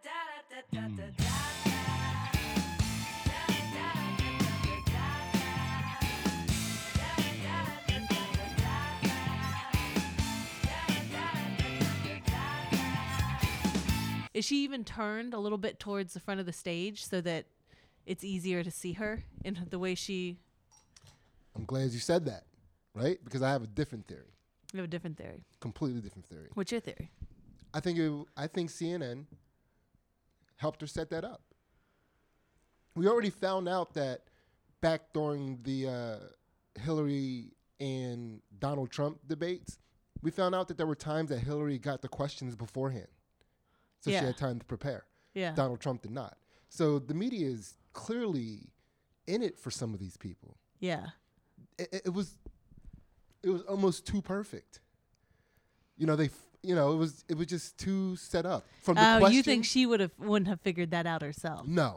Is she even turned a little bit towards the front of the stage so that it's easier to see her in the way she... I'm glad you said that, right? Because I have a different theory. You have a different theory. Completely different theory. What's your theory? I think CNN helped her set that up. We already found out that back during the Hillary and Donald Trump debates, we found out that there were times that Hillary got the questions beforehand. So she had time to prepare. Yeah. Donald Trump did not. So the media is clearly in it for some of these people. Yeah. It was almost too perfect. You know, it was just too set up. From the question, you think she wouldn't have figured that out herself? No.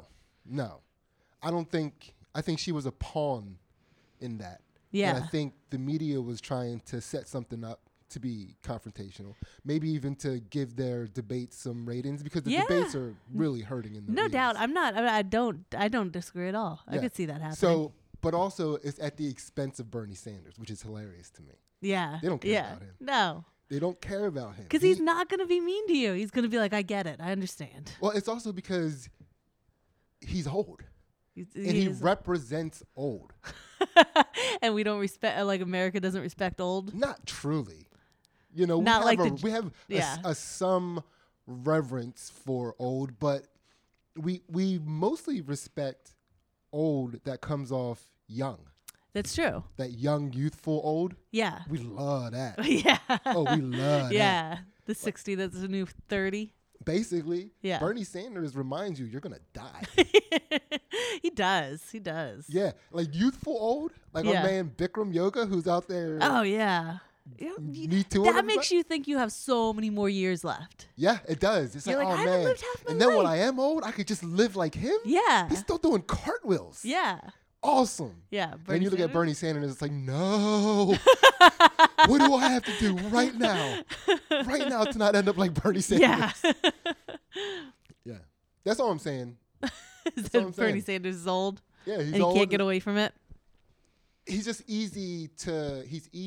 I think she was a pawn in that. Yeah. And I think the media was trying to set something up to be confrontational, maybe even to give their debates some ratings, because the debates are really hurting in the No ratings. doubt. I don't disagree at all. I could see that happening. So, but also it's at the expense of Bernie Sanders, which is hilarious to me. Yeah. They don't care about him. No. They don't care about him. Because he's not going to be mean to you. He's going to be like, I get it. I understand. Well, it's also because he's old. And he represents old. And we don't respect, like America doesn't respect old? Not truly. You know, Not we have some reverence for old, but we mostly respect old that comes off young. That's true. That young, youthful old. Yeah. We love that. Yeah. Oh, we love that. Yeah. The 60, that's the new 30. Basically, yeah. Bernie Sanders reminds you you're going to die. He does. Yeah. Like youthful old. Like our man Bikram Yoga, who's out there. Oh, yeah. Me too. That makes you think you have so many more years left. Yeah, it does. It's You're like, oh I man. lived half my and then life. when I am old, I could just live like him. Yeah. He's still doing cartwheels. Yeah. Awesome. Yeah. And you look at Bernie Sanders, it's like, no. What do I have to do right now? Right now to not end up like Bernie Sanders. Yeah. Yeah. That's all I'm saying. Bernie Sanders is old. Yeah, he's and old. He can't get away from it. He's just easy to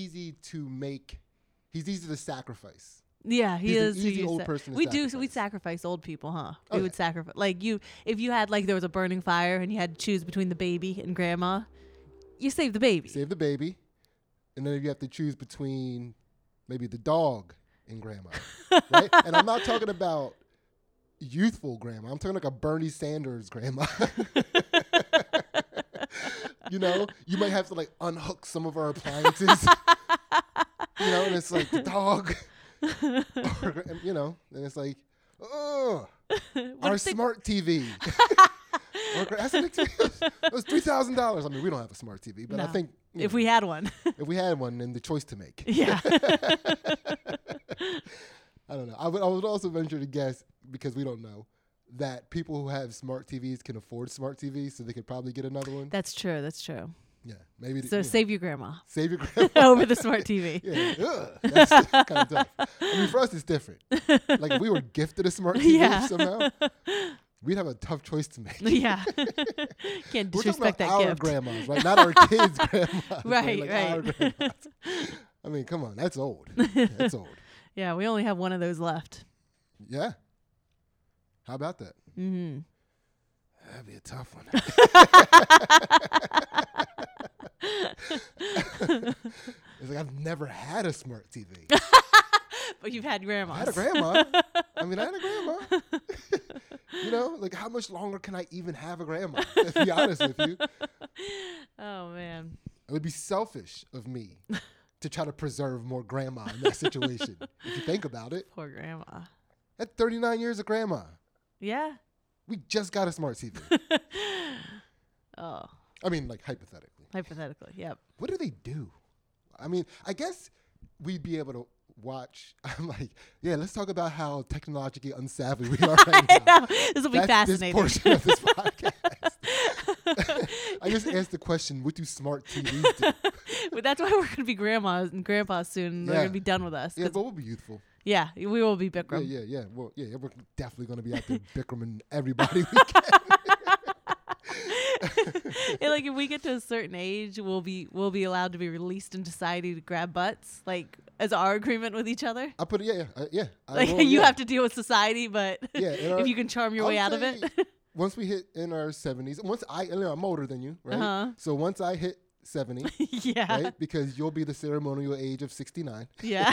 sacrifice. Yeah, he is. An easy old person to we sacrifice. we sacrifice old people, huh? Oh, we would sacrifice, like if you had like there was a burning fire and you had to choose between the baby and grandma, you save the baby. Save the baby, and then you have to choose between maybe the dog and grandma, right? And I'm not talking about youthful grandma. I'm talking like a Bernie Sanders grandma. You know, you might have to like unhook some of our appliances. You know, and it's like the dog. Or, you know, and it's like, oh, our smart TV. That's an it was $3,000. I mean, we don't have a smart TV, but I think if we had one, then the choice to make. Yeah. I don't know. I would also venture to guess, because we don't know, that people who have smart TVs can afford smart TVs, so they could probably get another one. That's true. Yeah, maybe. So save your grandma. Save your grandma over the smart TV. Yeah, that's kind of tough. I mean, for us, it's different. Like if we were gifted a smart TV somehow, we'd have a tough choice to make. Yeah, can't disrespect that our gift. Grandmas, right? Not our kids' grandmas. Right. Our grandmas. I mean, come on, that's old. That's old. Yeah, we only have one of those left. Yeah. How about that? Mm-hmm. That'd be a tough one. It's like I've never had a smart TV. But you've had grandmas. I had a grandma. I had a grandma. You know, like how much longer can I even have a grandma? To be honest with you. Oh, man. It would be selfish of me to try to preserve more grandma in that situation. If you think about it. Poor grandma. That's 39 years of grandma. Yeah. We just got a smart TV. Oh. I mean, like hypothetically. Hypothetically, yep. What do they do? I mean, I guess we'd be able to watch. I'm like, yeah, let's talk about how technologically unsavvy we are right now. This will be fascinating. This portion of this podcast. I just asked the question, what do smart TVs do? But that's why we're going to be grandmas and grandpas soon. And they're going to be done with us. Yeah, but we'll be youthful. Yeah, we will be Bikram. Yeah. Well, yeah, we're definitely going to be out there Bikraming everybody we can. And like if we get to a certain age, we'll be allowed to be released in society to grab butts, like as our agreement with each other. I put it, yeah. Like you have to deal with society, but yeah, if you can charm your way out of it. Once we hit in our 70s, I'm older than you, right? So once I hit 70, yeah, right? Because you'll be the ceremonial age of 69. Yeah.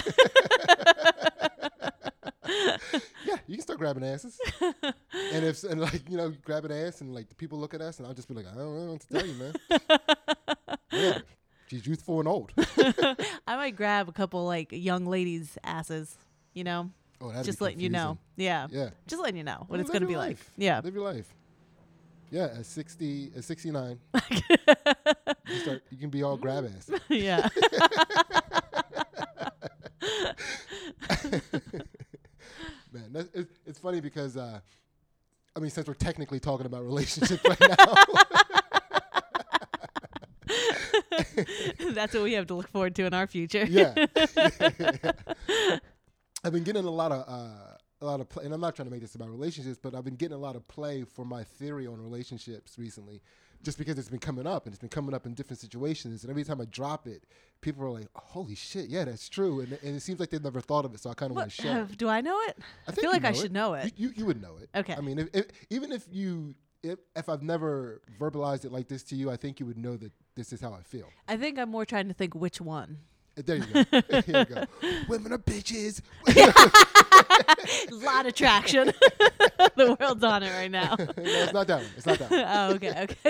Yeah, you can start grabbing asses. and like, you know, grab an ass and like the people look at us and I'll just be like, I don't know what to tell you, man. Yeah, she's youthful and old. I might grab a couple like young ladies' asses, you know. Oh, that'd just be letting you know. Yeah. Yeah. Just letting you know what Well, it's going to be like. Yeah. Live your life. Yeah, at 69, you can be all grab ass. Yeah. Man, it's funny because, I mean, since we're technically talking about relationships right now. That's what we have to look forward to in our future. Yeah. I've been getting a lot of play, and I'm not trying to make this about relationships, but I've been getting a lot of play for my theory on relationships recently, just because it's been coming up, and it's been coming up in different situations, and every time I drop it, people are like, "Holy shit, yeah, that's true," and it seems like they've never thought of it, so I kind of want to share. Do I know it? I feel like I should know it. You would know it. Okay. I mean, if I've never verbalized it like this to you, I think you would know that this is how I feel. I think I'm more trying to think which one. There you go. Here you go. Women are bitches. A lot of traction. The world's on it right now. No, it's not that one. It's not that one. Oh, okay.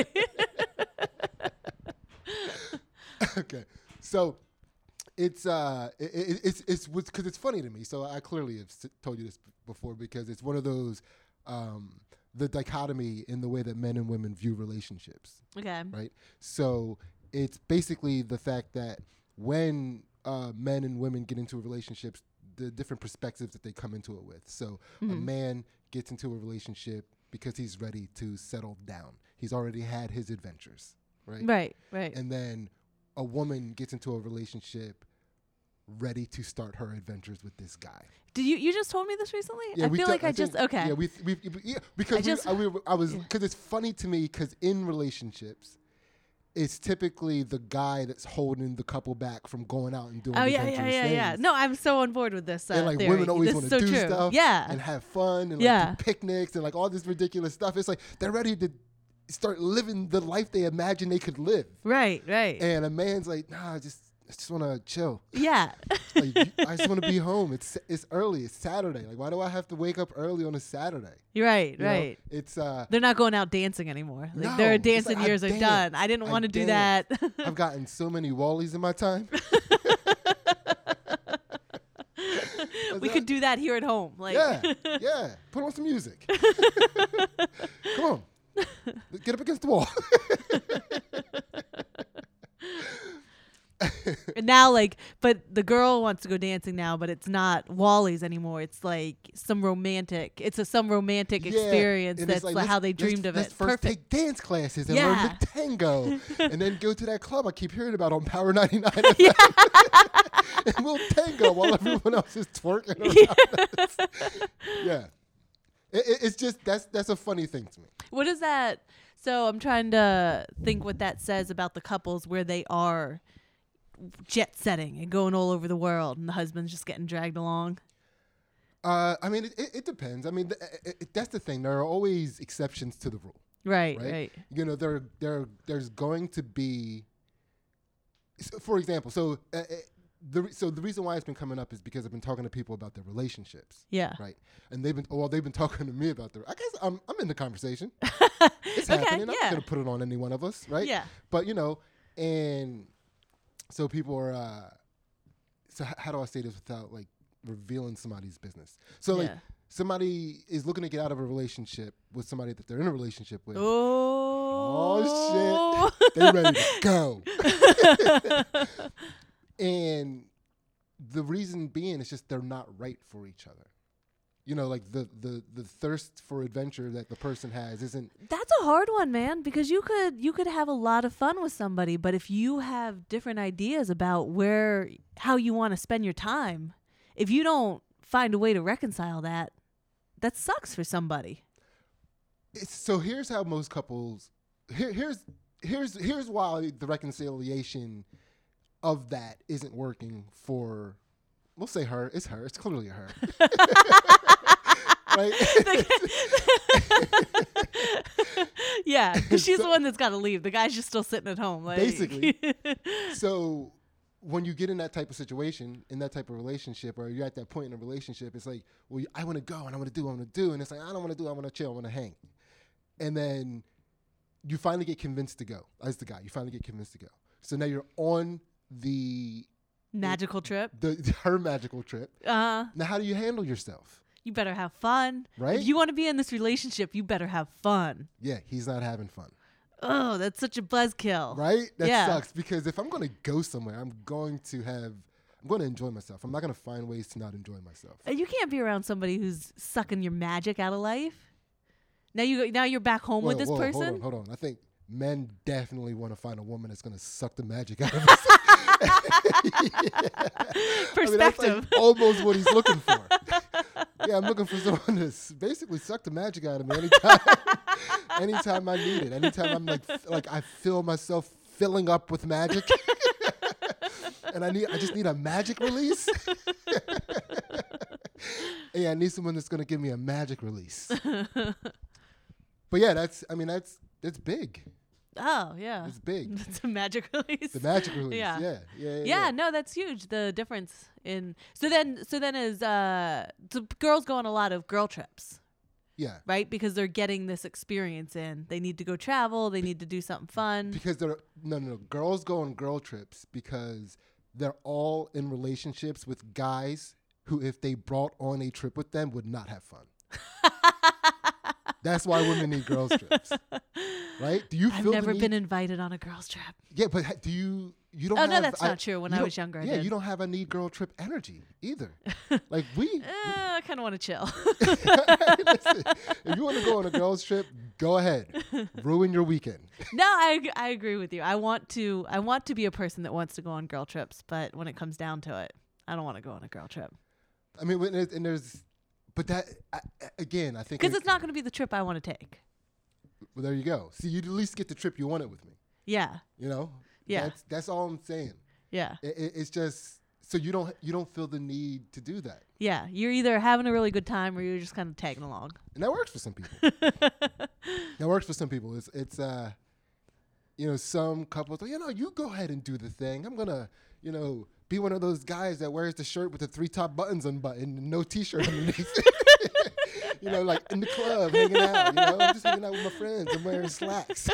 Okay. So it's because it's funny to me. So I clearly have told you this before because it's one of those the dichotomy in the way that men and women view relationships. Okay. Right. So it's basically the fact that when men and women get into relationships, the different perspectives that they come into it with. So a man gets into a relationship because he's ready to settle down. He's already had his adventures, right? Right. And then a woman gets into a relationship ready to start her adventures with this guy. Did you just told me this recently? Yeah, I feel like I just okay. Yeah, because it's funny to me because in relationships, it's typically the guy that's holding the couple back from going out and doing adventurous things. Yeah. No, I'm so on board with this and like theory. women always want to do stuff and have fun and like do picnics and like all this ridiculous stuff. It's like they're ready to start living the life they imagine they could live. Right. And a man's like, nah, I just want to chill. Yeah. Like, I just want to be home. It's early. It's Saturday. Like, why do I have to wake up early on a Saturday? Right. You know? It's they're not going out dancing anymore. Like, no, their dancing like, years are done. I didn't want to do that. I've gotten so many Wallies in my time. We could do that here at home. Like yeah. Put on some music. Come on. Get up against the wall. And now, but the girl wants to go dancing now, but it's not Wally's anymore. It's like some romantic experience that's like, how they dreamed of let's it. First Perfect. take dance classes and learn the tango, and then go to that club I keep hearing about on Power 99 FM. And we'll tango while everyone else is twerking around us. Yeah. It's just that's a funny thing to me. What is that? So I'm trying to think what that says about the couples where they are jet setting and going all over the world, and the husband's just getting dragged along. I mean, it depends. I mean, that's the thing. There are always exceptions to the rule. Right. You know, there's going to be, for example, the reason why it's been coming up is because I've been talking to people about their relationships. Yeah. Right. And they've been talking to me about I guess I'm in the conversation. It's happening. I'm not gonna put it on any one of us, right? Yeah. But and so people are. So how do I say this without like revealing somebody's business? So like somebody is looking to get out of a relationship with somebody that they're in a relationship with. Oh shit! They're ready to go. And the reason being is just they're not right for each other. You know, like the thirst for adventure that the person has isn't. That's a hard one, man, because you could have a lot of fun with somebody, but if you have different ideas about how you want to spend your time, if you don't find a way to reconcile that, that sucks for somebody. So here's how most couples. Here's why the reconciliation of that isn't working for. We'll say her. It's her. It's clearly her. Right? Yeah, because she's the one that's got to leave. The guy's just still sitting at home. Like. Basically. So when you get in that type of situation, in that type of relationship, or you're at that point in a relationship, it's like, well, I want to go and I want to do what I want to do. And it's like, I don't want to do, I want to chill, I want to hang. And then you finally get convinced to go. As the guy, you finally get convinced to go. So now you're on the magical trip. Her magical trip. Now how do you handle yourself? You better have fun. Right? If you want to be in this relationship, you better have fun. Yeah, he's not having fun. Oh, that's such a buzzkill. Right? That Yeah. sucks, because if I'm going to go somewhere, I'm going to enjoy myself. I'm not going to find ways to not enjoy myself. You can't be around somebody who's sucking your magic out of life. Now you're back home with this person. Hold on. I think men definitely want to find a woman that's going to suck the magic out of us. Perspective. I mean, that's like almost what he's looking for. Yeah, I'm looking for someone to basically suck the magic out of me anytime I need it. Anytime I'm like I feel myself filling up with magic, and I just need a magic release. Yeah, I need someone that's going to give me a magic release. But yeah, that's big. Oh, yeah. It's big. It's a magic release. The magic release. Yeah. Yeah. No, that's huge. The difference in so then is so girls go on a lot of girl trips. Yeah. Right? Because they're getting this experience in. They need to go travel, they need to do something fun. Because no. Girls go on girl trips because they're all in relationships with guys who, if they brought on a trip with them, would not have fun. That's why women need girls trips. Right? Do you I've feel never the been invited on a girls trip. Yeah, but do you don't Oh, have... no, that's not true. When I was younger, I did. you don't have a need girl trip energy either. Like I kind of want to chill. Listen, if you want to go on a girls trip, go ahead. Ruin your weekend. No, I agree with you. I want to be a person that wants to go on girl trips, but when it comes down to it, I don't want to go on a girl trip. I mean, but that, again, I think... Because it's not going to be the trip I want to take. Well, there you go. See, you'd at least get the trip you wanted with me. Yeah. You know? Yeah. That's all I'm saying. Yeah. It's just, so you don't feel the need to do that. Yeah. You're either having a really good time or you're just kind of tagging along. And that works for some people. That works for some people. It's some couples, you go ahead and do the thing. I'm going to, be one of those guys that wears the shirt with the 3 top buttons unbuttoned and no t-shirt underneath. Like in the club, hanging out, I'm just hanging out with my friends. I'm wearing slacks.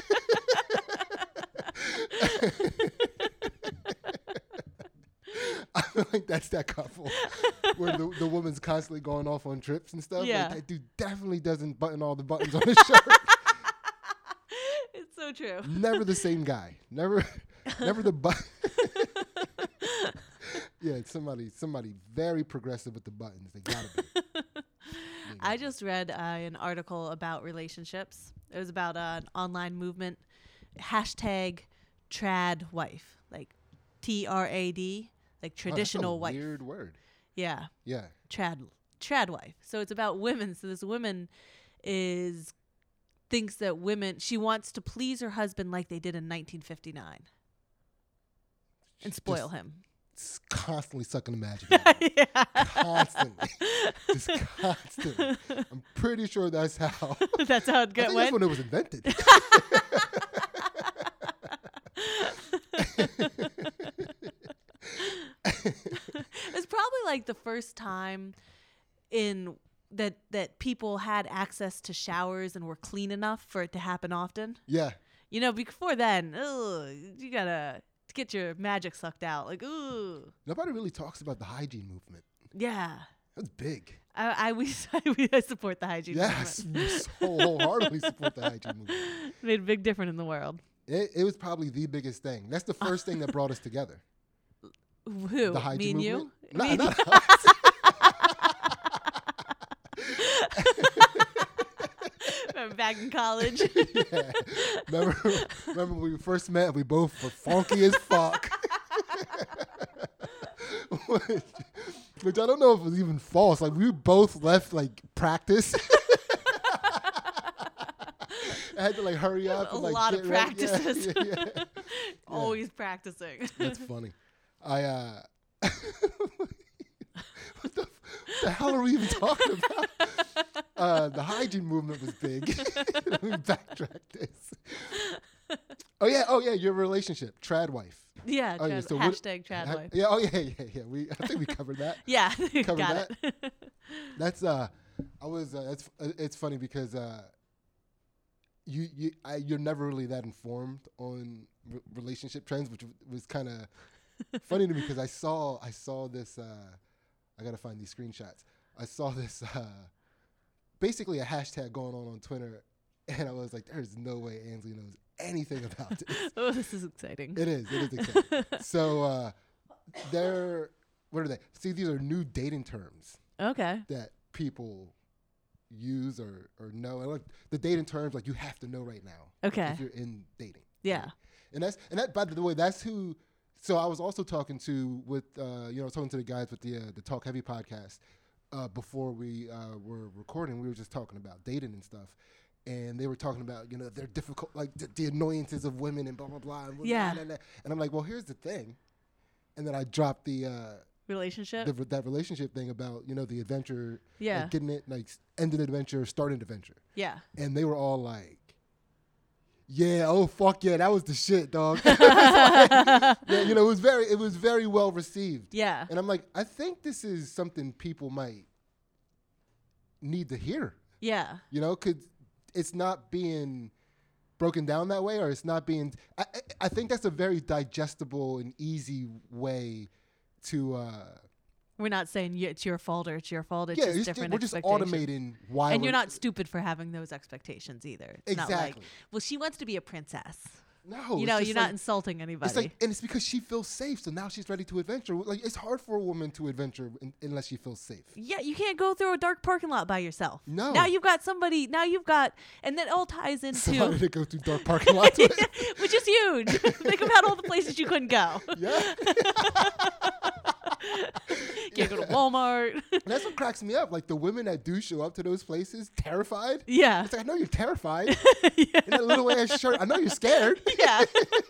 I feel like that's that couple where the woman's constantly going off on trips and stuff. Yeah. Like, that dude definitely doesn't button all the buttons on his shirt. It's so true. Never the same guy. Never the button. Yeah, it's somebody very progressive with the buttons. They gotta be. I just read an article about relationships. It was about an online movement, #trad wife, like TRAD, like traditional wife. Weird word. Yeah. Yeah. Trad wife. So it's about women. So this woman thinks that she wants to please her husband like they did in 1959 and spoil him. Constantly sucking the magic out of him. Yeah. Constantly. Just constantly. I'm pretty sure that's how. That's how it I think went. that's when it was invented. It's probably like the first time in that people had access to showers and were clean enough for it to happen often. Yeah. Before then, you gotta get your magic sucked out. Like, ooh. Nobody really talks about the hygiene movement. Yeah. That's big. I support the hygiene yes, movement. so wholeheartedly support the hygiene movement. Made a big difference in the world. It was probably the biggest thing. That's the first thing that brought us together. Who? The hygiene Me and movement? you? Nah, Me and not you? us. Remember back in college? Yeah. Remember when we first met? We both were funky as fuck. Which I don't know if it was even false. Like we both left like practice. I had to like hurry up. A And, like, lot of get ready. practices. Yeah. Always practicing. That's funny. What the hell are we even talking about? The hygiene movement was big. Let me backtrack this. Oh yeah, your relationship, trad wife. Yeah, Oh, yeah, trad, so what- hashtag trad wife. Yeah, I think we covered that. Yeah, Covered got it. That's it's funny because you're never really that informed on relationship trends, which was kind of funny to me because I saw this. I gotta find these screenshots. I saw this basically a hashtag going on Twitter, and I was like, "There's no way Ansley knows anything about this." Oh, this is exciting. It is exciting. So what are they? See, these are new dating terms Okay. that people use or know. And like the dating terms, like you have to know right now. Okay. If you're in dating. Yeah. And that by the way, that's who. So I was also talking to the guys with the Talk Heavy podcast before we were recording. We were just talking about dating and stuff. And they were talking about, they're difficult, like the annoyances of women and blah, blah, blah. And Yeah. blah, blah, blah. And I'm like, well, here's the thing. And then I dropped the Relationship. that relationship thing about, the adventure. Yeah. Like getting it, like ending an adventure, starting an adventure. Yeah. And they were all like, yeah, oh, fuck yeah, that was the shit, dog. Yeah, it was very well received. Yeah. And I'm like, I think this is something people might need to hear, Yeah. because it's not being broken down that way, or it's not being. I think that's a very digestible and easy way to. We're not saying it's your fault or it's your fault. It's Yeah, just different we're just expectations. automating why. And we're- you're not stupid for having those expectations either. It's not like, Exactly. well, she wants to be a princess. No, You're not insulting anybody. It's like, and it's because she feels safe, so now she's ready to adventure. Like, it's hard for a woman to adventure unless she feels safe. yeah, you can't go through a dark parking lot by yourself. No. Now you've got somebody. And that all ties into, Somebody to go through dark parking lots with. which is huge. Think about all the places you couldn't go. Yeah. Can't go to Walmart. And that's what cracks me up. Like, the women that do show up to those places terrified. Yeah. It's like, I know you're terrified. Yeah. In that little ass shirt, I know you're scared. Yeah.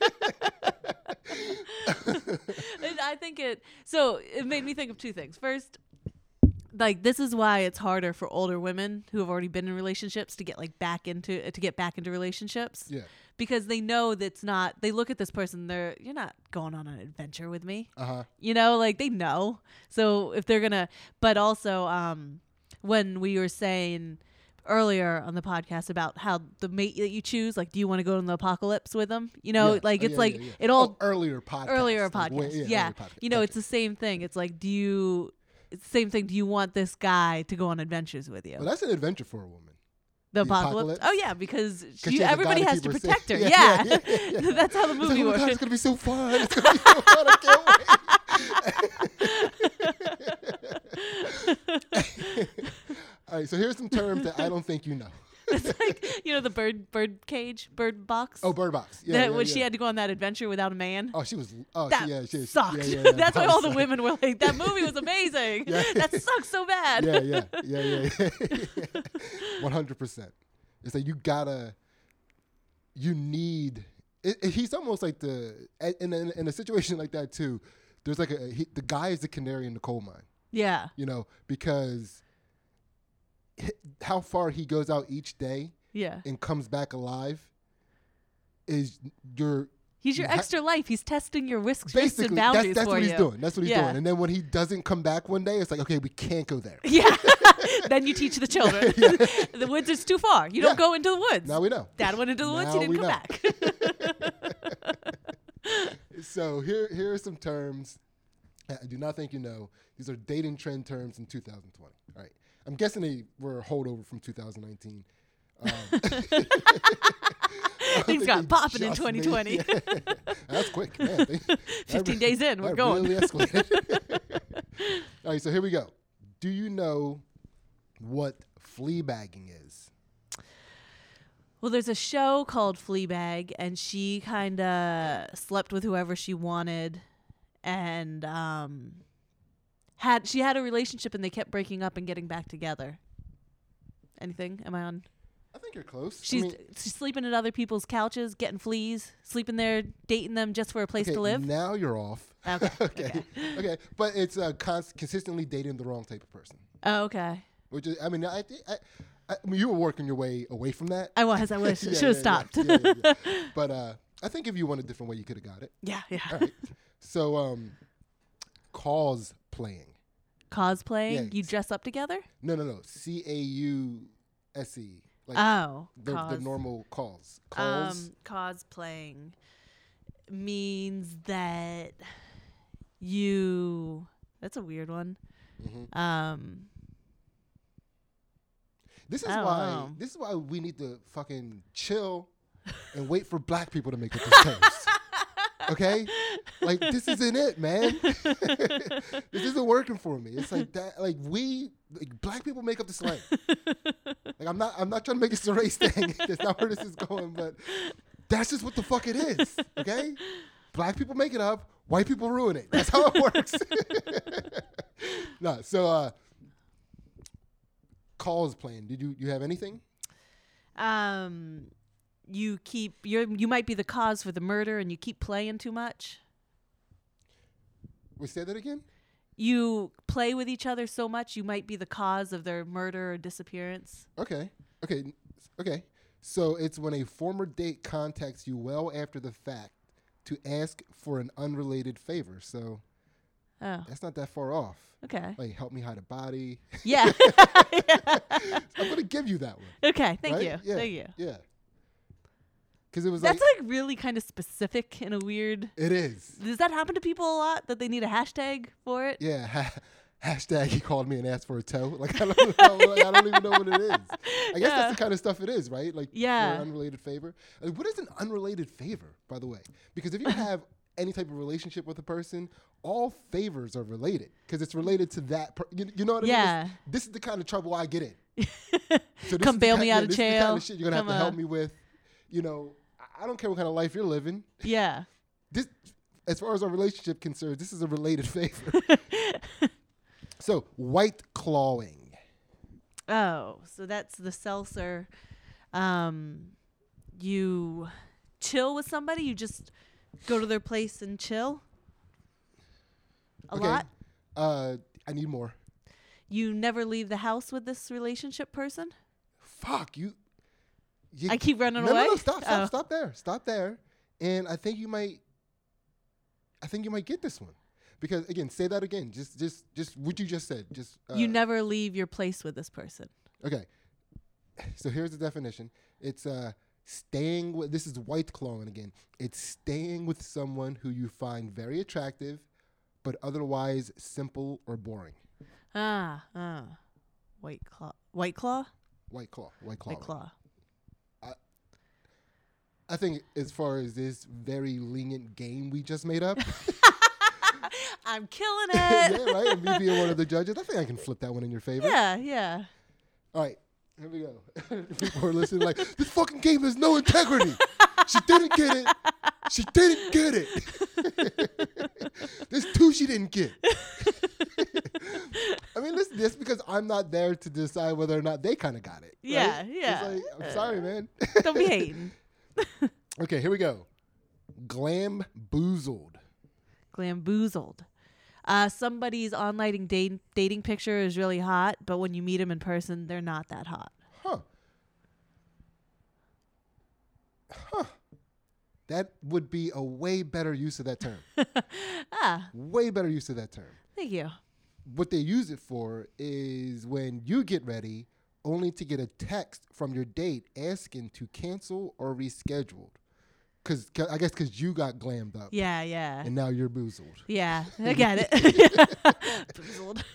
And I think it made me think of two things. First, like, this is why it's harder for older women who have already been in relationships to get back into relationships. Yeah. Because they know they look at this person, you're not going on an adventure with me. Uh-huh. They know. So if they're gonna, but also, when we were saying earlier on the podcast about how the mate that you choose, like, do you want to go in the apocalypse with them? It all earlier podcast. earlier Like, podcast. earlier Yeah. podcast. It's the same thing. It's like, it's the same thing. Do you want this guy to go on adventures with you? Well, that's an adventure for a woman. The The apocalypse? apocalypse? Oh yeah, because she has a guy everybody to has keep to her protect her. safe. Yeah, Yeah. That's how the It's like, movie oh my works. God, it's gonna be so fun. It's gonna be so fun. I can't wait. All right, so here's some terms that I don't think you know. It's like, the bird box. Oh, Bird Box. Yeah, When she had to go on that adventure without a man. Oh, she was. Oh, That she sucked. Yeah. That's why That all the sucked. women were like, that movie was amazing. Yeah. That sucks so bad. Yeah. 100%. It's like you need. He's almost like in a situation like that too. There's like the guy is the canary in the coal mine. Yeah. Because how far he goes out each day Yeah. and comes back alive is He's your extra life. He's testing your risks and basically boundaries that's for what you. he's doing. That's what he's Yeah. doing. And then when he doesn't come back one day, it's like, okay, we can't go there. Yeah. Then you teach the children. The woods is too far. You don't go into the woods. Now we know. Dad went into the woods. Now He didn't we come know. back. So here are some terms I do not think you know. These are dating trend terms in 2020. All right. I'm guessing they were a holdover from 2019. Things got popping in 2020. That's quick, man. 15 days in, we're that going. Really escalated. All right, so here we go. Do you know what fleabagging is? Well, there's a show called Fleabag, and she kind of slept with whoever she wanted, and she had a relationship and they kept breaking up and getting back together. Anything? Am I on? I think you're close. She's sleeping at other people's couches, getting fleas, sleeping there, dating them just for a place to live. Now you're off. Okay. Okay. But it's consistently dating the wrong type of person. Oh, okay. Which is, I mean, I mean, you were working your way away from that. I wish. Should have stopped. Yeah. But I think if you went a different way, you could have got it. Yeah. All right. So, cosplaying. Cosplaying? Yeah. You dress up together? No. CAUSE. Like the normal calls. Cosplaying means that you. That's a weird one. Mm-hmm. This is why we need to fucking chill and wait for black people to make up these terms. Okay? Like, this isn't it, man. This isn't working for me. It's like that. Like, black people make up the slang. Like, I'm not trying to make it a race thing. That's not where this is going, but that's just what the fuck it is. Okay? Black people make it up. White people ruin it. That's how it works. No, so calls playing. Did you have anything? You might be the cause for the murder and you keep playing too much. We say that again? You play with each other so much you might be the cause of their murder or disappearance. Okay. So it's when a former date contacts you well after the fact to ask for an unrelated favor. So that's not that far off. Okay. Like, help me hide a body. Yeah. I'm going to give you that one. Okay. Thank you. Yeah. Thank you. Yeah. Because it was that's like really kind of specific in a weird. It is. Does that happen to people a lot that they need a hashtag for it? Yeah. Hashtag he called me and asked for a toe. Like, I don't know. I don't even know what it is. I guess that's the kind of stuff it is, right? Like, for an unrelated favor. Like, what is an unrelated favor, by the way? Because if you have any type of relationship with a person, all favors are related because it's related to that. You know what I mean? Yeah. This is the kind of trouble I get in. So come bail me out of jail. This is the kind of shit you're gonna have to help me with. You know, I don't care what kind of life you're living. Yeah. This, as far as our relationship concerns, this is a related favor. So, white clawing. Oh, so that's the seltzer. You chill with somebody. You just go to their place and chill. A lot. I need more. You never leave the house with this relationship person. Fuck you. I keep running away. No, stop there. And I think you might get this one. Because again, say that again. Just what you just said. Just you never leave your place with this person. Okay. So here's the definition. It's staying with. This is white clawing again. It's staying with someone who you find very attractive, but otherwise simple or boring. White claw. White claw. White claw. White claw. I think as far as this very lenient game we just made up. I'm killing it. Yeah, right? And me being one of the judges, I think I can flip that one in your favor. Yeah. All right, here we go. People are listening like, this fucking game has no integrity. She didn't get it. There's two she didn't get. I mean, listen, that's because I'm not there to decide whether or not they kind of got it. Yeah, right? yeah. It's like, I'm sorry, man. Don't be hating. Okay, here we go. Glamboozled. Somebody's online dating picture is really hot, but when you meet them in person, they're not that hot. Huh. That would be a way better use of that term. Way better use of that term. Thank you. What they use it for is when you get ready, only to get a text from your date asking to cancel or reschedule. I guess because you got glammed up. Yeah. And now you're boozled. Yeah, I got it. Boozled.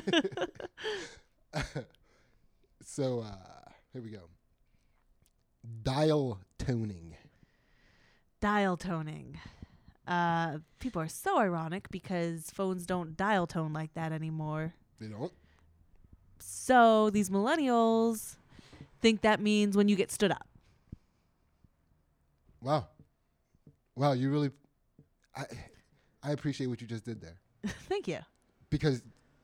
So, here we go. Dial toning. People are so ironic because phones don't dial tone like that anymore. They don't? So these millennials think that means when you get stood up. Wow, you really... I appreciate what you just did there. Thank you. Because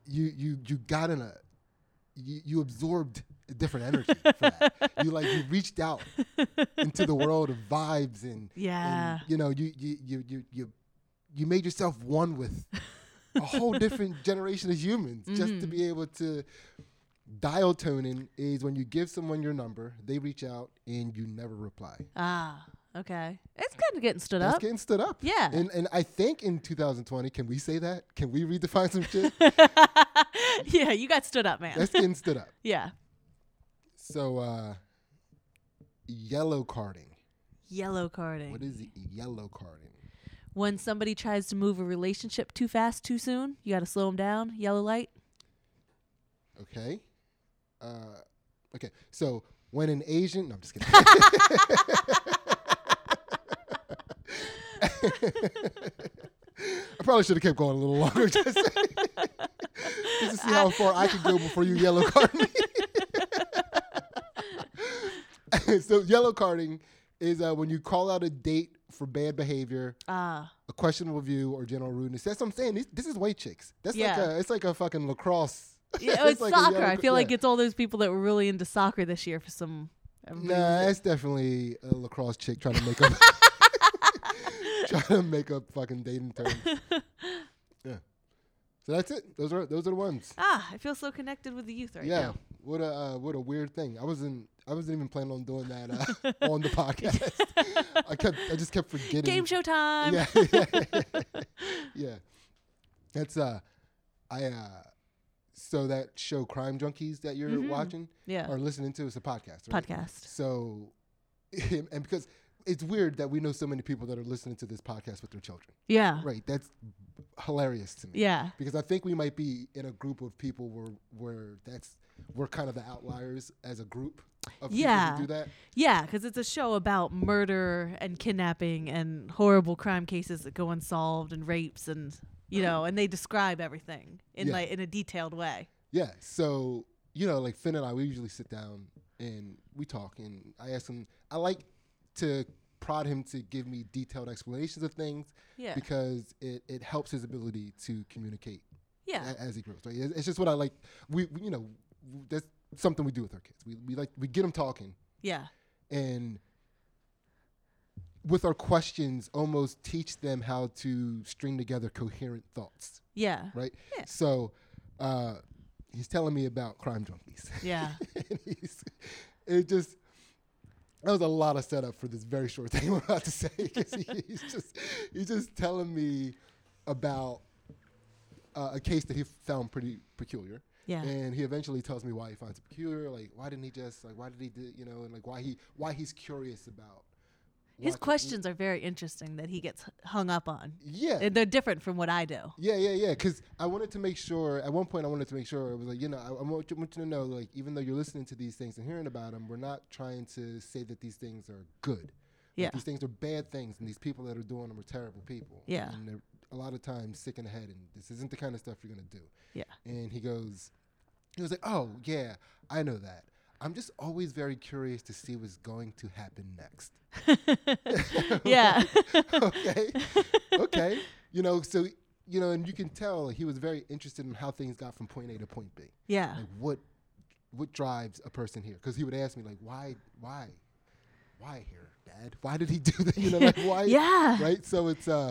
you got in a you absorbed a different energy for that. You reached out into the world of vibes and Yeah. and, you made yourself one with a whole different generation of humans just to be able to dial toning is when you give someone your number, they reach out and you never reply. Ah, okay. It's kind of getting stood That's up. getting stood up. Yeah. And I think in 2020, can we say that? Can we redefine some shit? Yeah, you got stood up, man. That's getting stood up. Yeah. So, yellow carding. Yellow carding. What is yellow carding? When somebody tries to move a relationship too fast, too soon, you got to slow them down. Yellow light. Okay. Okay. So when an Asian, no, I'm just kidding. I probably should have kept going a little longer just to see how far I could go before you yellow card me. So yellow carding is when you call out a date for bad behavior, a questionable view, or general rudeness. That's what I'm saying. This is white chicks. That's it's like a fucking lacrosse. Yeah, it's like soccer. I feel like it's all those people that were really into soccer this year for some reason. Nah, that's definitely a lacrosse chick trying to make up fucking dating terms. Yeah. So that's it. Those are the ones. I feel so connected with the youth right now. What a weird thing. I wasn't even planning on doing that on the podcast. I just kept forgetting. Game show time. Yeah. That's so that show Crime Junkies that you're watching or listening to is a podcast, right? Podcast. So and because it's weird that we know so many people that are listening to this podcast with their children. Yeah. Right. That's hilarious to me. Yeah. Because I think we might be in a group of people where we're kind of the outliers as a group of people who do that. Yeah, because it's a show about murder and kidnapping and horrible crime cases that go unsolved and rapes and and they describe everything in in a detailed way. Yeah. So, like Finn and I, we usually sit down and we talk and I ask him, I like to prod him to give me detailed explanations of things because it helps his ability to communicate as he grows. Right? It's just what I like. We that's something we do with our kids. We get them talking. Yeah. And with our questions, almost teach them how to string together coherent thoughts. Yeah. Right? Yeah. So he's telling me about Crime Junkies. Yeah. And that was a lot of setup for this very short thing I'm about to say. He's just telling me about a case that he found pretty peculiar. Yeah. And he eventually tells me why he finds it peculiar. Like, why didn't he just, why did he do, and like why he's curious about. His questions are very interesting that he gets hung up on. Yeah. And they're different from what I do. Yeah. Because I wanted to make sure, at one point I wanted to make sure, it was like, I want you to know, like, even though you're listening to these things and hearing about them, we're not trying to say that these things are good. Yeah. Like, these things are bad things, and these people that are doing them are terrible people. Yeah. And they're a lot of times sick in the head, and this isn't the kind of stuff you're going to do. Yeah. And he was like, oh, yeah, I know that. I'm just always very curious to see what's going to happen next. Yeah. Okay. So, and you can tell he was very interested in how things got from point A to point B. Yeah. Like what drives a person here? Because he would ask me, like, why here, Dad? Why did he do that? Like, why? Yeah. Right? So it's go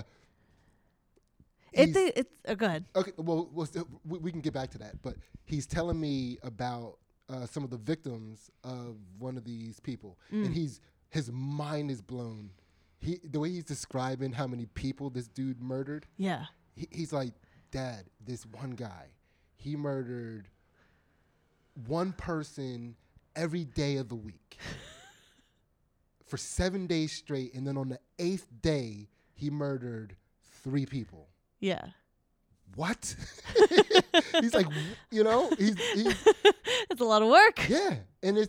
ahead. Okay, well, we can get back to that. But he's telling me about some of the victims of one of these people, and his mind is blown. The way he's describing how many people this dude murdered. Yeah, he's like, Dad, this one guy, he murdered one person every day of the week for 7 days straight, and then on the 8th day, he murdered 3 people. Yeah. What? He's like, he's it's a lot of work. Yeah, and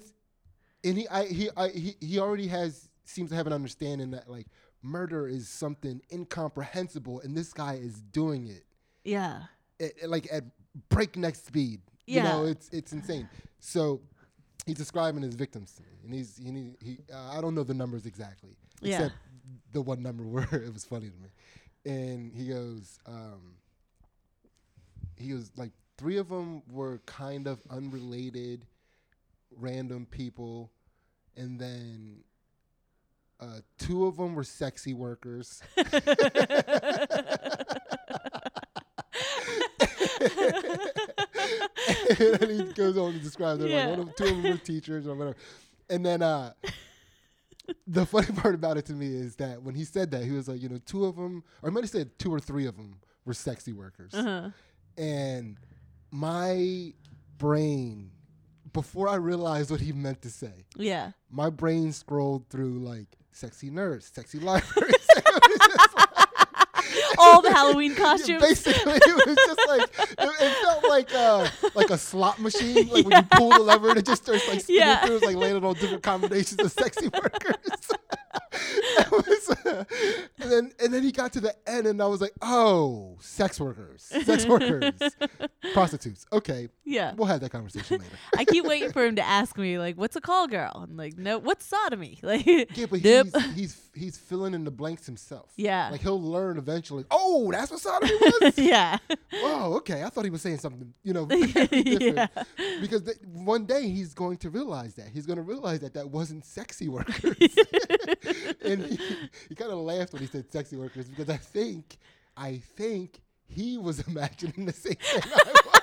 he already seems to have an understanding that, like, murder is something incomprehensible, and this guy is doing it. Yeah. At breakneck speed. Yeah. It's insane. So he's describing his victims to me, and he I don't know the numbers exactly, except the one number where it was funny to me, and he goes like, 3 of them were kind of unrelated, random people, and then 2 of them were sexy workers. And then he goes on to describe them. Yeah. Like 2 of them were teachers or whatever. And then the funny part about it to me is that when he said that, he was like, 2 of them, or he might have said 2 or 3 of them were sexy workers. Uh-huh. And my brain, before I realized what he meant to say, Yeah. my brain scrolled through like sexy nurse, sexy library. All the Halloween costumes. Basically, it was just like it felt like a slot machine. Like when you pull the lever, and it just starts like spinning through. It was like landing on different combinations of sexy workers. And then he got to the end, and I was like, oh, sex workers, prostitutes. Okay, Yeah. we'll have that conversation later. I keep waiting for him to ask me, like, what's a call girl? I'm like, no, what's sodomy? Like, Yeah, but nope. he's filling in the blanks himself. Yeah. Like he'll learn eventually. Oh, that's what sodomy was? Yeah. Oh, okay. I thought he was saying something, very different. Yeah. Because one day he's going to realize that. He's going to realize that wasn't sexy workers. And he kind of laughed when he said sexy workers because I think he was imagining the same thing I was.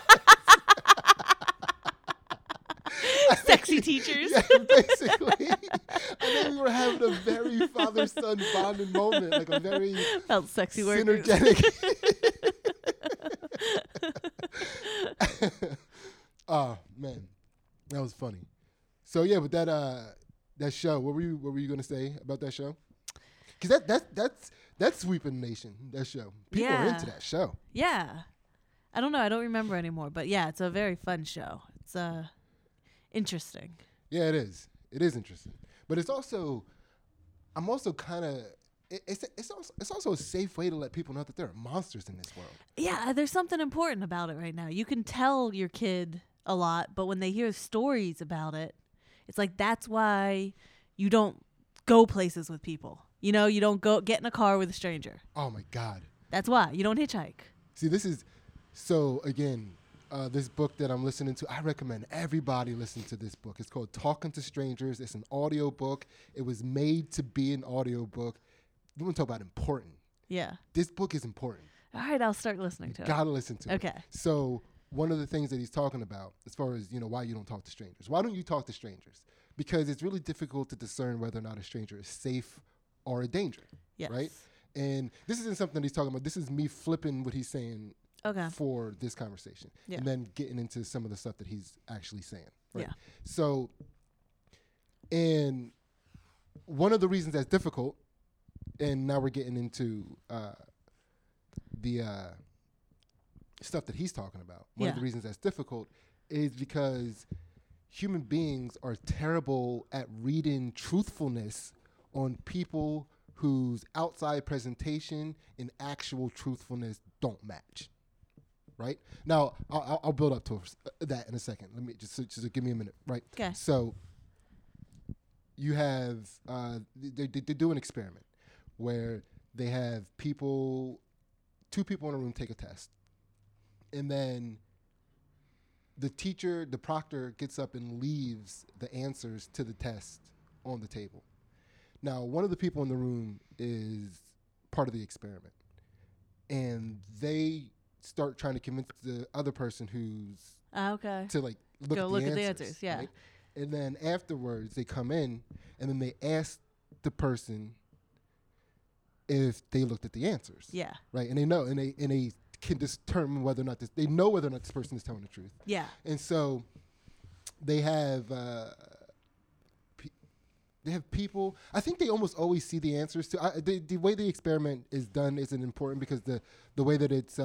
Sexy teachers. Yeah, basically. I think we were having a very father-son bonding moment, like a very Felt sexy workers. synergetic. Oh man, that was funny. So yeah, but that show. What were you gonna say about that show? Because that's sweeping the nation. That show. People are into that show. Yeah. I don't know. I don't remember anymore. But yeah, it's a very fun show. It's interesting. Yeah, it is. It is interesting. But it's also, I'm also kind of. It's also a safe way to let people know that there are monsters in this world. Yeah, there's something important about it right now. You can tell your kid a lot, but when they hear stories about it, it's like that's why you don't go places with people. You don't go get in a car with a stranger. Oh my God. That's why you don't hitchhike. See, this is so again, this book that I'm listening to, I recommend everybody listen to this book. It's called Talking to Strangers. It's an audio book. It was made to be an audio book. You want to talk about important. Yeah. This book is important. All right, I'll start listening to it. Gotta listen to it. Okay. So one of the things that he's talking about, as far as why you don't talk to strangers. Why don't you talk to strangers? Because it's really difficult to discern whether or not a stranger is safe or a danger. Yes. Right? And this isn't something that he's talking about. This is me flipping what he's saying Okay. for this conversation. Yeah. And then getting into some of the stuff that he's actually saying. Right? Yeah. So, and one of the reasons that's difficult, and now we're getting into the stuff that he's talking about. One of the reasons that's difficult is because human beings are terrible at reading truthfulness on people whose outside presentation and actual truthfulness don't match. Right? Now, I'll build up to that in a second. Let me just give me a minute. Right? Okay. So you have they do an experiment where they have two people in a room take a test, and then the proctor gets up and leaves the answers to the test on the table. Now, one of the people in the room is part of the experiment, and they start trying to convince the other person who's Okay. to like look at the answers. Yeah. Right? And then afterwards, they come in, and then they ask the person if they looked at the answers. Yeah. Right. And they know, and they can determine whether or not they know whether or not this person is telling the truth. Yeah. And so they have people. I think they almost always see the answers to the way the experiment is done isn't important because the way that it's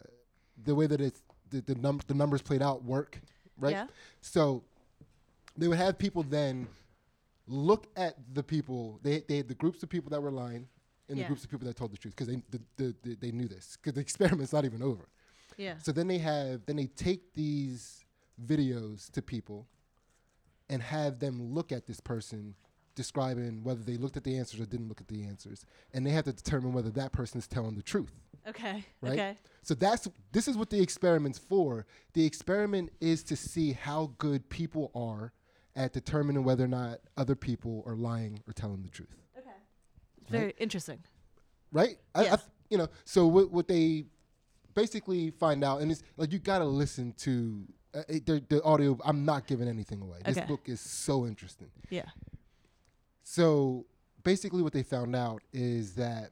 the numbers played out work. Right. Yeah. So they would have people then look at the people. They had the groups of people that were lying and the groups of people that told the truth because they knew this because the experiment's not even over. Yeah. So then they take these videos to people and have them look at this person describing whether they looked at the answers or didn't look at the answers, and they have to determine whether that person is telling the truth. Okay. Right? Okay. So this is what the experiment's for. The experiment is to see how good people are at determining whether or not other people are lying or telling the truth. Okay. Very interesting. Right? Yes. So what they basically find out, and it's like you got to listen to the audio. I'm not giving anything away. This Okay. book is so interesting. Yeah. So basically what they found out is that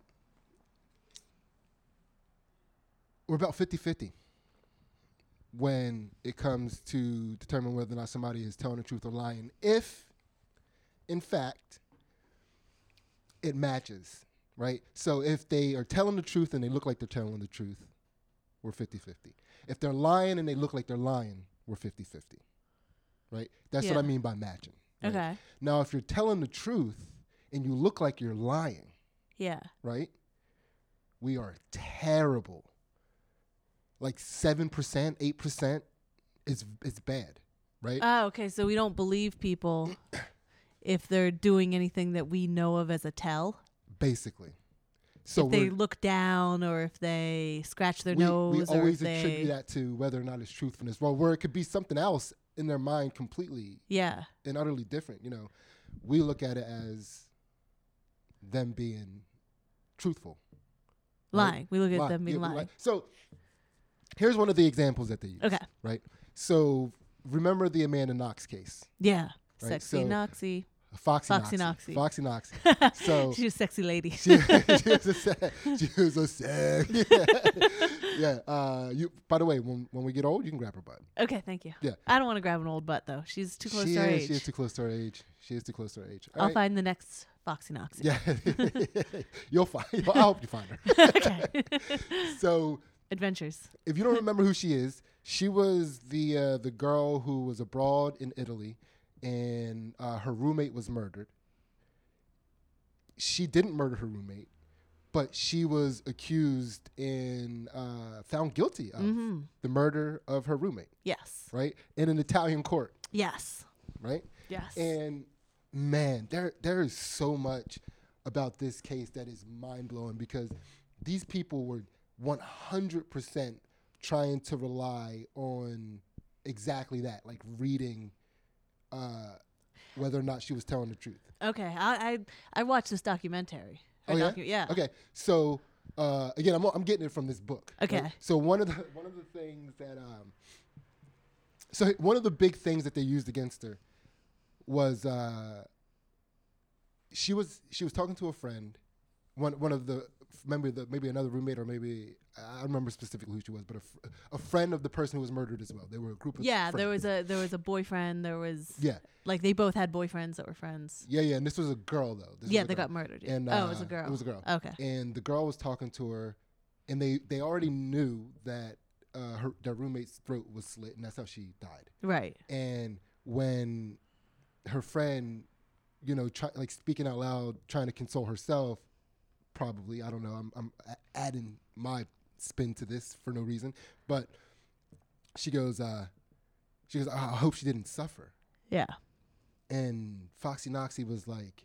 we're about 50-50 when it comes to determine whether or not somebody is telling the truth or lying. If, in fact, it matches, right? So if they are telling the truth and they look like they're telling the truth, we're 50-50. If they're lying and they look like they're lying, we're 50-50, right? That's what I mean by matching. Right? Okay. Now, if you're telling the truth and you look like you're lying, Yeah. right? We are terrible. Like 7%, 8% is bad, right? Oh, okay. So we don't believe people if they're doing anything that we know of as a tell. Basically. So if they look down or if they scratch their nose. We always or if attribute that to whether or not it's truthfulness. Well, where it could be something else in their mind completely and utterly different. We look at it as them being truthful. Lying. Right? We look at them being Yeah, lying. So here's one of the examples that they use. Okay. Right? So remember the Amanda Knox case. Yeah. Right? Sexy So Noxie. Foxy Foxy Noxie. Noxie. Foxy Noxie. So She's a sexy lady. she was a sex. Yeah. By the way, when we get old, you can grab her butt. Okay, thank you. Yeah. I don't want to grab an old butt though. She's too close to her age. She is too close to her age. She is too close to her age. I'll find the next Foxy Noxie. Yeah. You'll find. I hope you find her. Okay. So Adventures. if you don't remember who she is, she was the girl who was abroad in Italy, and her roommate was murdered. She didn't murder her roommate, but she was accused and found guilty of the murder of her roommate. Yes. Right? In an Italian court. Yes. Right? Yes. And man, there is so much about this case that is mind-blowing because these people were 100% trying to rely on exactly that, like reading whether or not she was telling the truth. Okay, I watched this documentary. Oh yeah? Yeah. Okay, so again, I'm getting it from this book. Okay. Right? So one of the things that one of the big things that they used against her was she was talking to a friend, one of the maybe another roommate or maybe I don't remember specifically who she was, but a friend of the person who was murdered as well. They were a group of friends. there was a boyfriend. There was Yeah. Like they both had boyfriends that were friends. Yeah, and this was a girl though. They got murdered. Yeah. And, it was a girl. It was a girl. Okay. And the girl was talking to her, and they already knew that their roommate's throat was slit, and that's how she died. Right. And when her friend, speaking out loud, trying to console herself, probably, I don't know, I'm adding my spin to this for no reason, but she goes, I hope she didn't suffer. Yeah. And Foxy Noxie was like,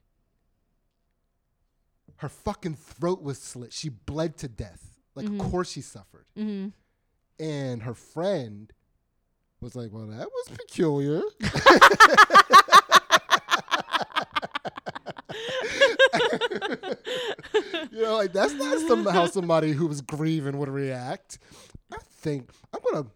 her fucking throat was slit. She bled to death. Like, of course she suffered. Mm-hmm. And her friend was like, well, that was peculiar. That's not how somebody who was grieving would react. I think I'm going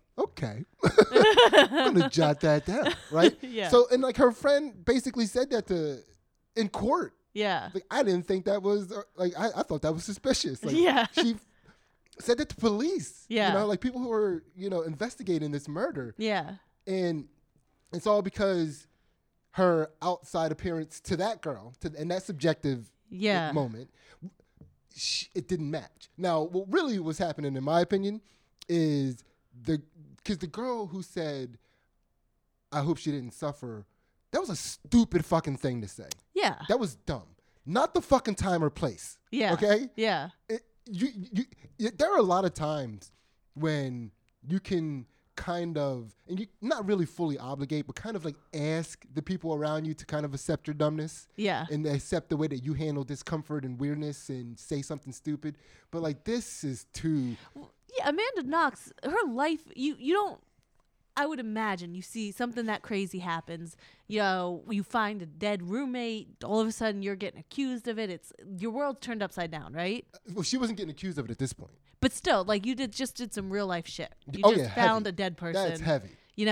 to jot that down, right? Yeah. So, and her friend basically said that in court. Yeah. Like, I didn't think that was, I thought that was suspicious. Like, yeah. She said that to police. Yeah. People who were, investigating this murder. Yeah. And it's all because her outside appearance to that girl, in that subjective moment, it didn't match. Now, what really was happening, in my opinion, is because the girl who said, I hope she didn't suffer, that was a stupid fucking thing to say. Yeah. That was dumb. Not the fucking time or place. Yeah. Okay? Yeah. There are a lot of times when you can kind of, and you not really fully obligate, but kind of like ask the people around you to kind of accept your dumbness. Yeah. And accept the way that you handle discomfort and weirdness and say something stupid. But like, this is too. Yeah, Amanda Knox, her life, you don't, I would imagine you see something that crazy happens, you find a dead roommate, all of a sudden you're getting accused of it. It's your world's turned upside down, right? Well, she wasn't getting accused of it at this point. But still, like you did some real life shit. You Oh, just yeah, found heavy. a dead person. That's heavy. You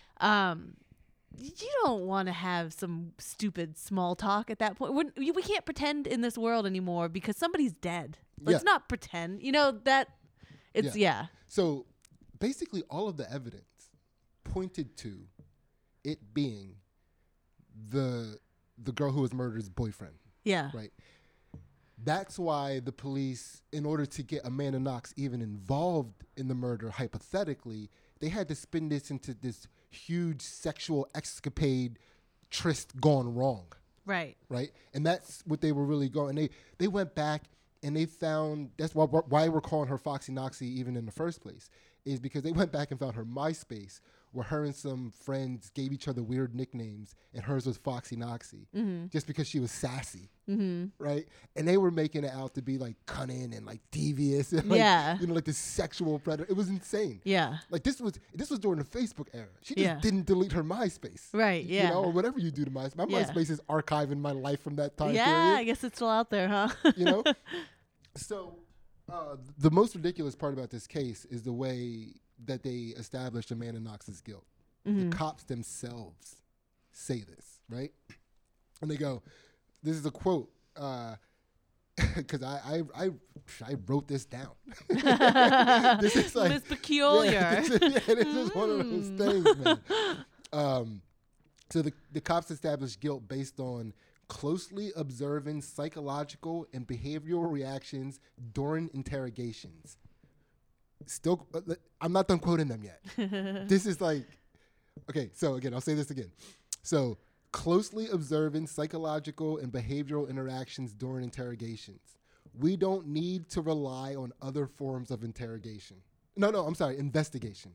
don't want to have some stupid small talk at that point. We can't pretend in this world anymore because somebody's dead. Let's not pretend. That it's yeah. So basically, all of the evidence pointed to it being the girl who was murdered's boyfriend. Yeah. Right. That's why the police, in order to get Amanda Knox even involved in the murder, hypothetically, they had to spin this into this huge sexual escapade tryst gone wrong. Right. Right. And that's what they were really going. They went back and they found, that's why we're calling her Foxy Knoxy even in the first place, is because they went back and found her MySpace, where her and some friends gave each other weird nicknames, and hers was Foxy Knoxy, just because she was sassy, right? And they were making it out to be like cunning and like devious, and like, like this sexual predator. It was insane. Yeah, like this was during the Facebook era. She just didn't delete her MySpace, right? Yeah, or whatever you do to MySpace. My MySpace is archiving my life from that time period. I guess it's still out there, huh? So the most ridiculous part about this case is the way that they established Amanda Knox's guilt. The cops themselves say this, right? And they go, this is a quote, because I wrote this down. This is like, it's peculiar. This is one of those things, man. So the cops established guilt based on closely observing psychological and behavioral reactions during interrogations. Still, I'm not done quoting them yet. This is like, okay, so again, I'll say this again. So, closely observing psychological and behavioral interactions during interrogations. We don't need to rely on other forms of interrogation. Investigation.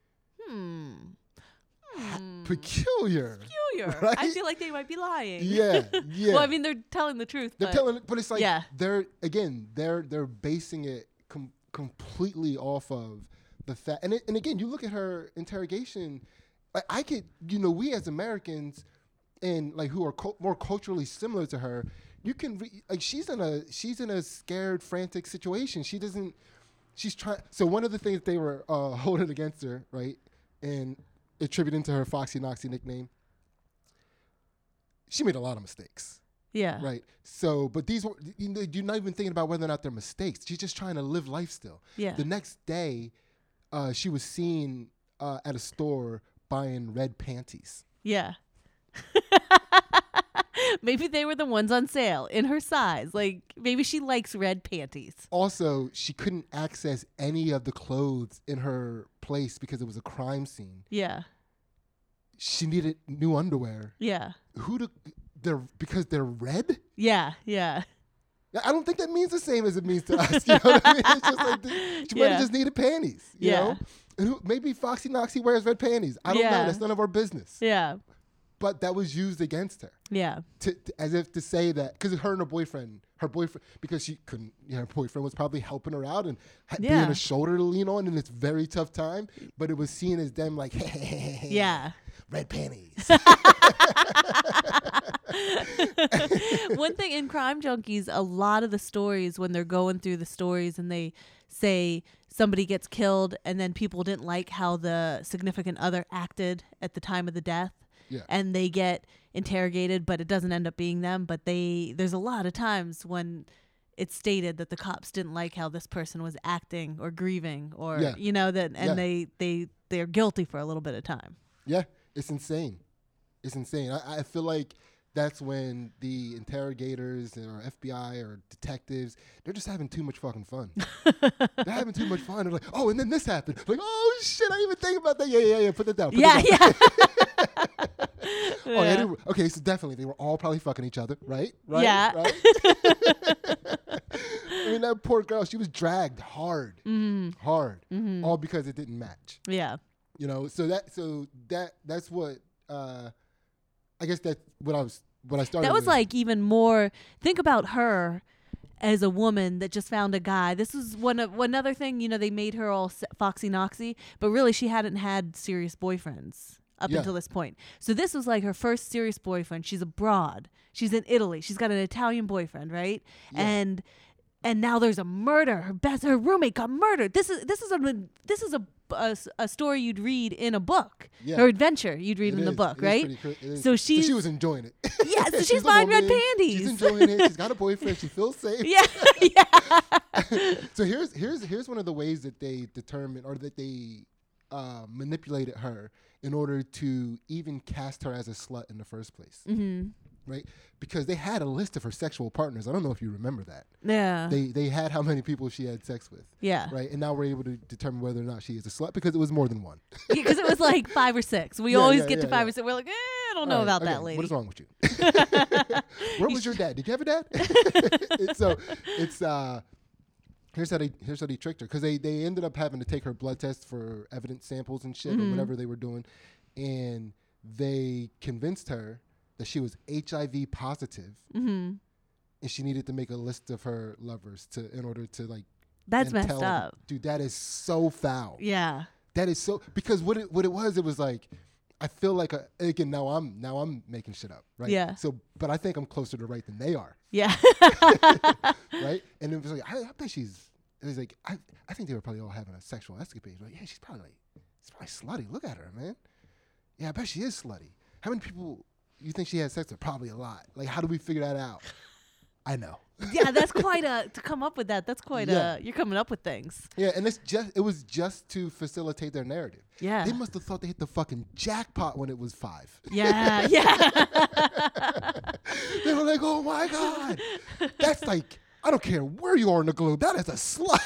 Peculiar. Right? I feel like they might be lying. Yeah. Well, I mean, they're telling the truth. But it's like they're basing it completely off of the fact. And again, you look at her interrogation. I could, we as Americans, and like who are more culturally similar to her, you can she's in a scared, frantic situation. She's trying. So one of the things they were holding against her, right, and attributing to her Foxy Knoxy nickname, she made a lot of mistakes. Yeah. Right. So, but these were, you're not even thinking about whether or not they're mistakes. She's just trying to live life still. Yeah. The next day, she was seen at a store buying red panties. Yeah. Maybe they were the ones on sale in her size. Like, maybe she likes red panties. Also, she couldn't access any of the clothes in her place because it was a crime scene. Yeah. She needed new underwear. Yeah. Because they're red? Yeah. I don't think that means the same as it means to us. You know what I mean? It's just like she might have just needed panties. You know? And maybe Foxy Knoxy wears red panties. I don't know. That's none of our business. Yeah. But that was used against her. Yeah. As if to say that, because her and her boyfriend, because she couldn't, her boyfriend was probably helping her out and being a shoulder to lean on in this very tough time. But it was seen as them like, yeah. Red panties. One thing in Crime Junkies, a lot of the stories, when they're going through the stories and they say somebody gets killed and then people didn't like how the significant other acted at the time of the death. Yeah. And they get interrogated, but it doesn't end up being them. But there's a lot of times when it's stated that the cops didn't like how this person was acting or grieving or, they're guilty for a little bit of time. Yeah, it's insane. It's insane. I feel like that's when the interrogators or FBI or detectives, they're just having too much fucking fun. They're having too much fun. They're like, oh, and then this happened. Like, oh, shit, I didn't even think about that. Yeah. Put that down. Okay, so definitely they were all probably fucking each other, right? Yeah. Right? I mean, that poor girl, she was dragged hard, all because it didn't match. Yeah. You know, that's what I guess that's what I started. That was with. like even more. Think about her as a woman that just found a guy. This is one other thing. You know, they made her all foxy noxy, but really she hadn't had serious boyfriends up until this point. So this was like her first serious boyfriend. She's abroad. She's in Italy. She's got an Italian boyfriend, right? Yeah. And now there's a murder. Her roommate got murdered. This is a story you'd read in a book. Yeah. Her adventure you'd read in the book, right? So she was enjoying it. Yeah, so she's buying red panties. She's enjoying it. She's got a boyfriend. She feels safe. Yeah, yeah. So here's one of the ways that they determined or that they manipulated her in order to even cast her as a slut in the first place. Mm-hmm. Right? Because they had a list of her sexual partners. I don't know if you remember that. Yeah. They had how many people she had sex with. Yeah. Right? And now we're able to determine whether or not she is a slut because it was more than one. Because it was like 5 or 6. We always get to 5 or 6. We're like, I don't know about that lady. What is wrong with you? Where was your dad? Did you have a dad? So it's here's how they tricked her because they ended up having to take her blood tests for evidence samples and shit or whatever they were doing, and they convinced her that she was HIV positive, and she needed to make a list of her lovers in order to like. That's messed up, dude. That is so foul. Yeah, that is so because what it was like. I feel like again now I'm making shit up, right? Yeah. So, but I think I'm closer to right than they are. Yeah. Right. And it was like I bet she's. It was like I think they were probably all having a sexual escapade. Like yeah, she's probably slutty. Look at her, man. Yeah, I bet she is slutty. How many people you think she had sex with? Probably a lot. Like how do we figure that out? I know. Yeah, that's quite to come up with that. That's quite you're coming up with things. Yeah, and it was just to facilitate their narrative. Yeah. They must have thought they hit the fucking jackpot when it was 5. Yeah, yeah. They were like, oh my God. That's like, I don't care where you are in the globe. That is a slut.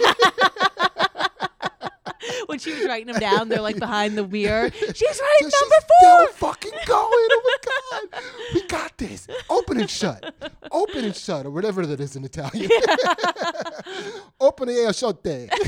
When she was writing them down, they're like behind the mirror. She's writing number 4. Still fucking going. Oh my God. We got this. Open and shut. Open and shut, or whatever that is in Italian. Open e shut.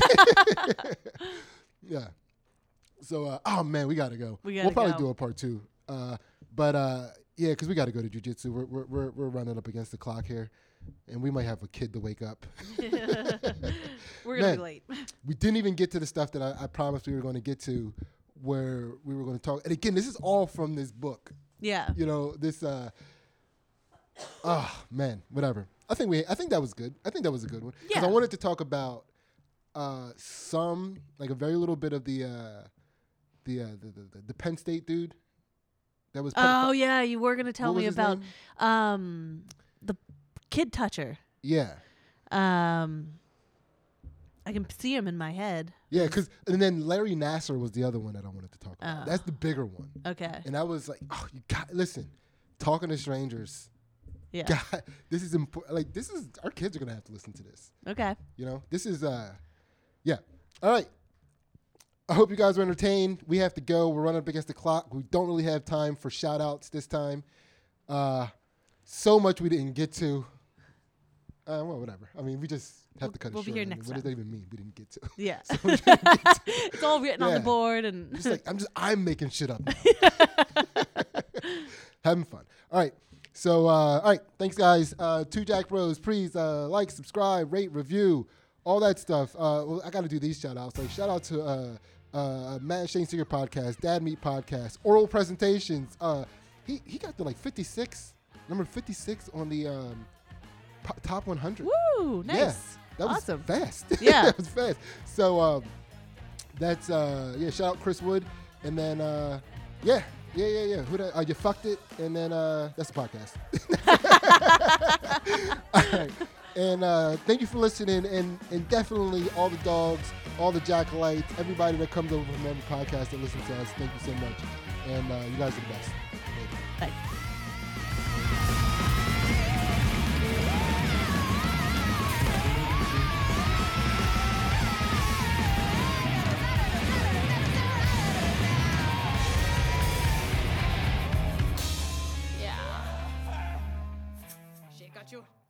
Yeah. So, oh man, we gotta go. We'll probably do a part 2. But yeah, because we gotta go to jiu-jitsu. We're running up against the clock here. And we might have a kid to wake up. We're going to be late. We didn't even get to the stuff that I promised we were going to get to where we were going to talk. And again, this is all from this book. Yeah. You know, this, man, whatever. I think that was good. I think that was a good one. Because I wanted to talk about like a very little bit of the Penn State dude. That was. Oh, yeah. You were going to tell me about the kid toucher. Yeah. I can see him in my head. Yeah, and then Larry Nassar was the other one that I wanted to talk about. That's the bigger one. Okay. And I was like, oh, you got listen, talking to strangers. Yeah. God, this is important. Like our kids are gonna have to listen to this. Okay. You know, this is yeah. All right. I hope you guys are entertained. We have to go. We're running up against the clock. We don't really have time for shout outs this time. So much we didn't get to. Well, whatever. I mean, we just have to cut it short. We'll be here next what time. does that even mean? We didn't get to. Yeah. So it's all written on the board and. Just like I'm making shit up. Having fun. All right. So all right. Thanks, guys. 2 Jack Bros. Please like, subscribe, rate, review, all that stuff. Well, I got to do these shout outs. Like shout out to Matt and Shane Seeger podcast, Dad Meat podcast, Oral Presentations. He got to like 56, number 56 on the top 100. Woo, nice. Yeah, that was awesome. Fast. Yeah. That was fast. So that's shout out Chris Wood. And then yeah. Who you fucked it, and then that's the podcast. All right. And thank you for listening, and definitely all the dogs, all the jackalites, everybody that comes over from every podcast that listens to us. Thank you so much. And you guys are the best. Bye. Got you.